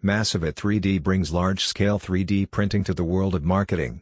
Massivit 3D brings large-scale 3D printing to the world of marketing.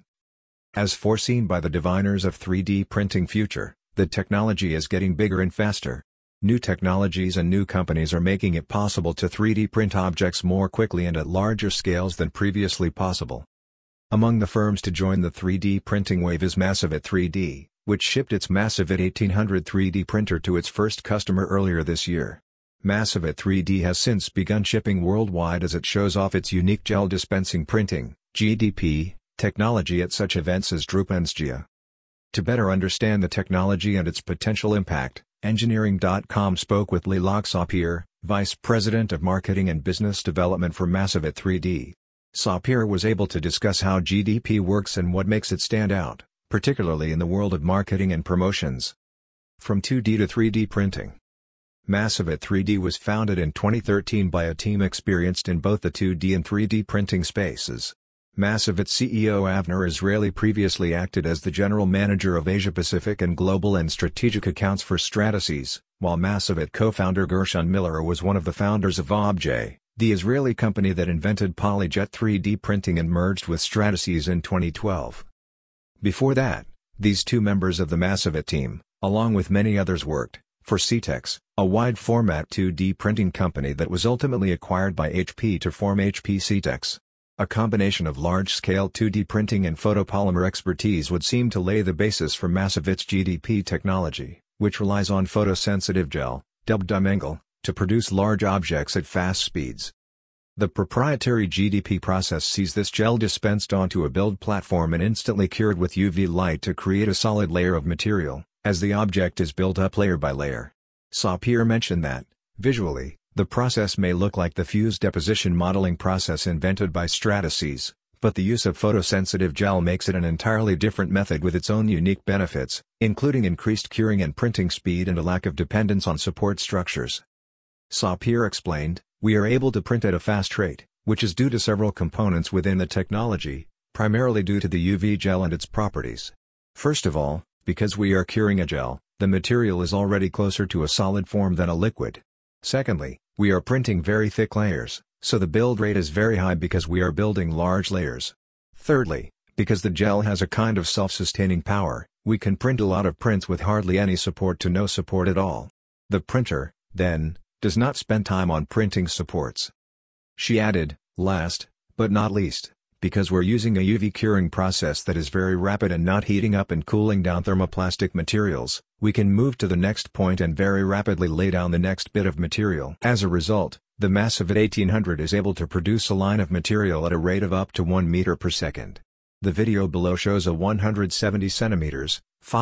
As foreseen by the diviners of 3D printing future, the technology is getting bigger and faster. New technologies and new companies are making it possible to 3D print objects more quickly and at larger scales than previously possible. Among the firms to join the 3D printing wave is Massivit 3D, which shipped its Massivit 1800 3D printer to its first customer earlier this year. Massivit 3D has since begun shipping worldwide as it shows off its unique gel dispensing printing (GDP) technology at such events as Drupa. To better understand the technology and its potential impact, Engineering.com spoke with Lilach Sapir, Vice President of Marketing and Business Development for Massivit 3D. Sapir was able to discuss how GDP works and what makes it stand out, particularly in the world of marketing and promotions. From 2D to 3D printing. Massivit 3D was founded in 2013 by a team experienced in both the 2D and 3D printing spaces. Massivit CEO Avner Israeli previously acted as the general manager of Asia-Pacific and Global and Strategic Accounts for Stratasys, while Massivit co-founder Gershon Miller was one of the founders of Objet, the Israeli company that invented PolyJet 3D printing and merged with Stratasys in 2012. Before that, these two members of the Massivit team, along with many others worked for CTEX, a wide-format 2D printing company that was ultimately acquired by HP to form HP CTEX. A combination of large-scale 2D printing and photopolymer expertise would seem to lay the basis for Massivit's GDP technology, which relies on photosensitive gel, dubbed Dimengal, to produce large objects at fast speeds. The proprietary GDP process sees this gel dispensed onto a build platform and instantly cured with UV light to create a solid layer of material, as the object is built up layer by layer. Sapir mentioned that, visually, the process may look like the fused deposition modeling process invented by Stratasys, but the use of photosensitive gel makes it an entirely different method with its own unique benefits, including increased curing and printing speed and a lack of dependence on support structures. Sapir explained, "We are able to print at a fast rate, which is due to several components within the technology, primarily due to the UV gel and its properties. First of all, because we are curing a gel, the material is already closer to a solid form than a liquid. Secondly, we are printing very thick layers, so the build rate is very high because we are building large layers. Thirdly, because the gel has a kind of self-sustaining power, we can print a lot of prints with hardly any support to no support at all. The printer, then, does not spend time on printing supports." She added, "Last, but not least, because we're using a UV curing process that is very rapid and not heating up and cooling down thermoplastic materials, we can move to the next point and very rapidly lay down the next bit of material." As a result, the Massivit 1800 is able to produce a line of material at a rate of up to 1 meter per second. The video below shows a 170 centimeters,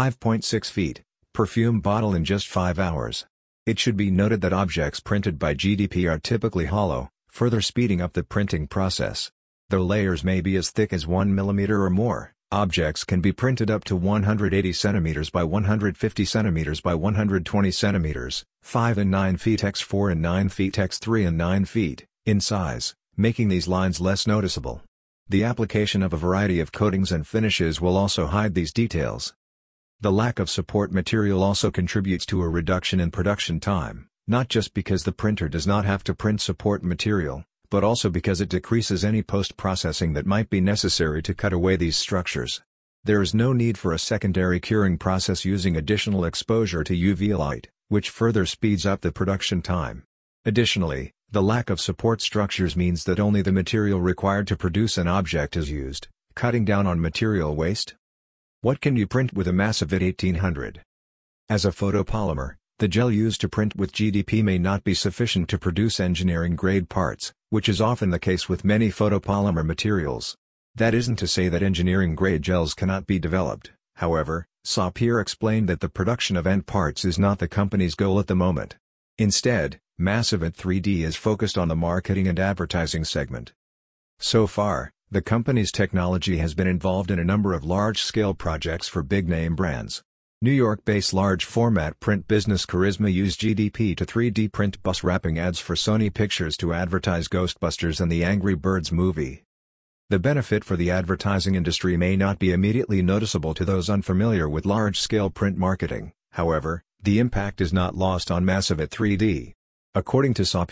5.6 feet, perfume bottle in just 5 hours. It should be noted that objects printed by GDP are typically hollow, further speeding up the printing process. Though layers may be as thick as 1 millimeter or more, objects can be printed up to 180 centimeters by 150 centimeters by 120 centimeters, 5 and 9 feet x 4 and 9 feet x 3 and 9 feet, in size, making these lines less noticeable. The application of a variety of coatings and finishes will also hide these details. The lack of support material also contributes to a reduction in production time, not just because the printer does not have to print support material, but also because it decreases any post-processing that might be necessary to cut away these structures. There is no need for a secondary curing process using additional exposure to UV light, which further speeds up the production time. Additionally, the lack of support structures means that only the material required to produce an object is used, cutting down on material waste. What can you print with a Massivit 1800? As a photopolymer, the gel used to print with GDP may not be sufficient to produce engineering-grade parts, which is often the case with many photopolymer materials. That isn't to say that engineering-grade gels cannot be developed, however, Sapir explained that the production of end parts is not the company's goal at the moment. Instead, Massivit 3D is focused on the marketing and advertising segment. So far, the company's technology has been involved in a number of large-scale projects for big-name brands. New York-based large-format print business Charisma used GDP to 3D print bus wrapping ads for Sony Pictures to advertise Ghostbusters and the Angry Birds movie. The benefit for the advertising industry may not be immediately noticeable to those unfamiliar with large-scale print marketing, however, the impact is not lost on Massivit 3D. According to Sapir,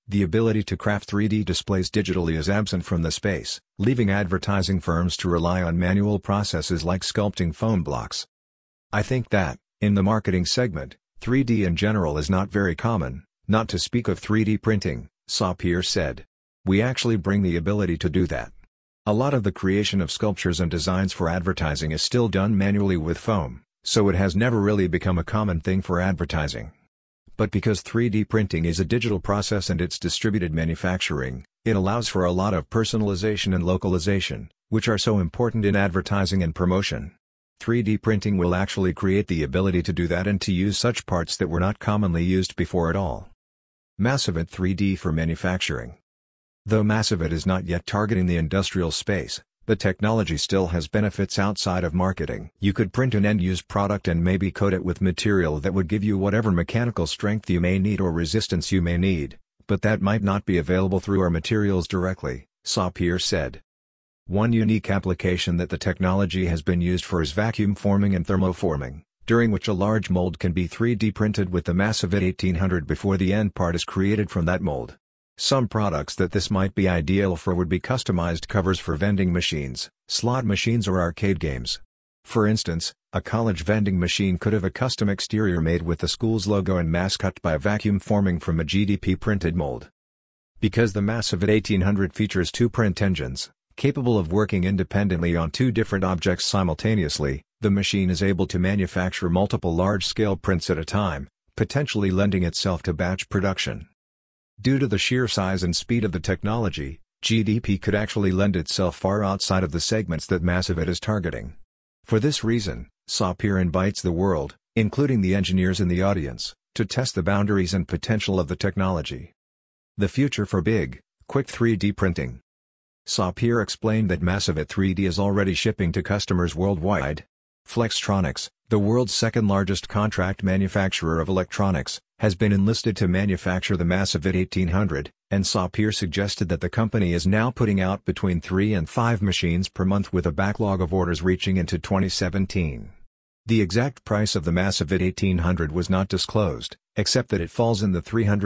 The ability to craft 3D displays digitally is absent from the space, leaving advertising firms to rely on manual processes like sculpting foam blocks. I think that, in the marketing segment, 3D in general is not very common, not to speak of 3D printing, Sapir said. We actually bring the ability to do that. A lot of the creation of sculptures and designs for advertising is still done manually with foam, so it has never really become a common thing for advertising. But because 3D printing is a digital process and it's distributed manufacturing, it allows for a lot of personalization and localization, which are so important in advertising and promotion. 3D printing will actually create the ability to do that and to use such parts that were not commonly used before at all. Massivit 3D for manufacturing. Though Massivit is not yet targeting the industrial space, the technology still has benefits outside of marketing. You could print an end-use product and maybe coat it with material that would give you whatever mechanical strength you may need or resistance you may need, but that might not be available through our materials directly, Sapir said. One unique application that the technology has been used for is vacuum forming and thermoforming, during which a large mold can be 3D printed with the Massivit 1800 before the end part is created from that mold. Some products that this might be ideal for would be customized covers for vending machines, slot machines or arcade games. For instance, a college vending machine could have a custom exterior made with the school's logo and mascot by vacuum forming from a GDP printed mold. Because the Massivit 1800 features two print engines, capable of working independently on two different objects simultaneously, the machine is able to manufacture multiple large-scale prints at a time, potentially lending itself to batch production. Due to the sheer size and speed of the technology, GDP could actually lend itself far outside of the segments that Massivit is targeting. For this reason, Sapir invites the world, including the engineers in the audience, to test the boundaries and potential of the technology. The future for big, quick 3D printing. Sapir explained that Massivit 3D is already shipping to customers worldwide. Flextronics, the world's second-largest contract manufacturer of electronics, has been enlisted to manufacture the Massivit 1800, and Sapir suggested that the company is now putting out between 3 and 5 machines per month with a backlog of orders reaching into 2017. The exact price of the Massivit 1800 was not disclosed, except that it falls in the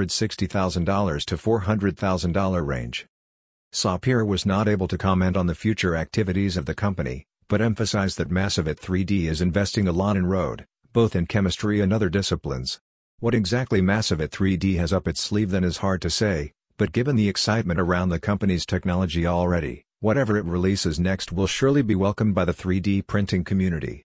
$360,000 to $400,000 range. Sapir was not able to comment on the future activities of the company, but emphasized that Massivit 3D is investing a lot in road, both in chemistry and other disciplines. What exactly Massivit 3D has up its sleeve then is hard to say, but given the excitement around the company's technology already, whatever it releases next will surely be welcomed by the 3D printing community.